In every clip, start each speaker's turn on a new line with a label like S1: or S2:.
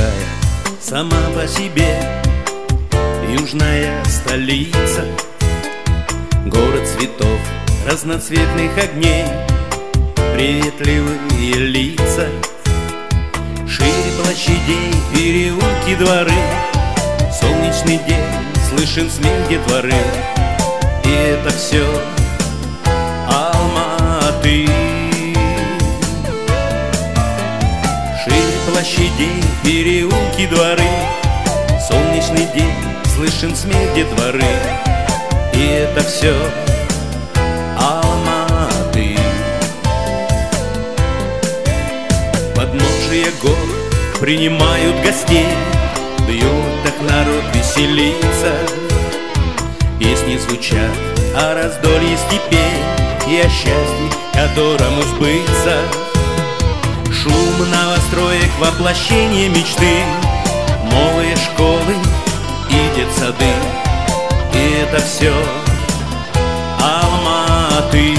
S1: какая сама по себе южная столица, город цветов, разноцветных огней, приветливые лица. Шире площадей, переулки, дворы, солнечный день, слышен смех детворы. И это все Алматы. Шире площадей, переулки, дворы, солнечный день, слышен смех детворы. И это все Алматы. Подножие гор принимают гостей, в ютах народ веселится. Песни звучат о раздолье степей и о счастье, которому сбыться. Шум новостроек, воплощение мечты, новые школы и детсады. И это все Алматы.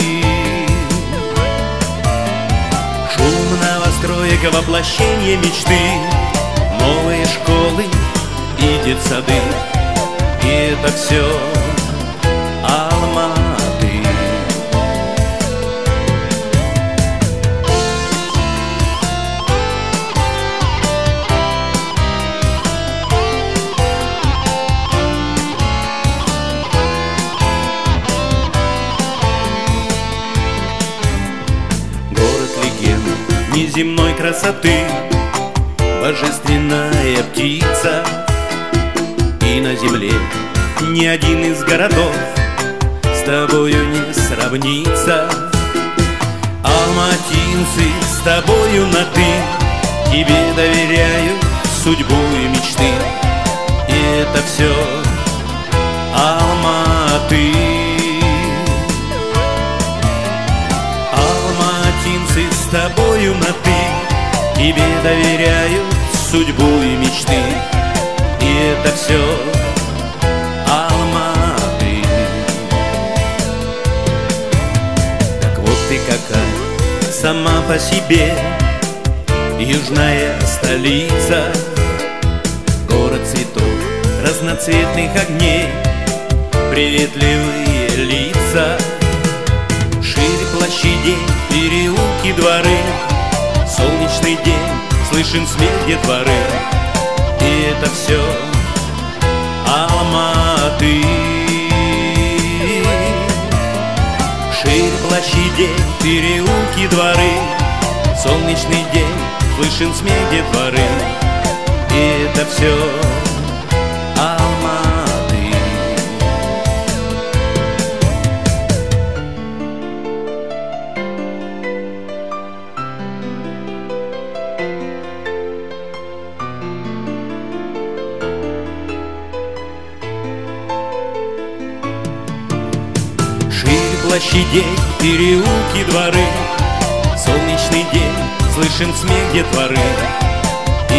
S1: Шум новостроек, воплощение мечты, новые школы и детсады. И это все Алматы. Город легенд неземной красоты, божественная птица. И на земле ни один из городов с тобою не сравнится. Алматинцы, с тобою на «ты», тебе доверяю судьбу и мечты. И это все Алматы. Алматинцы, с тобою на «ты», тебе доверяю судьбу и мечты. И это все Алматы. Так вот ты какая сама по себе южная столица, город цветов, разноцветных огней, приветливые лица. Шире площадей, переулки, дворы, солнечный день, слышен смех детворы. И это все Алматы. Шире площадей, переулки, дворы, солнечный день, слышен смех детворы. И это все Алматы. Площадей, переулки, дворы, солнечный день, слышен смех детворы.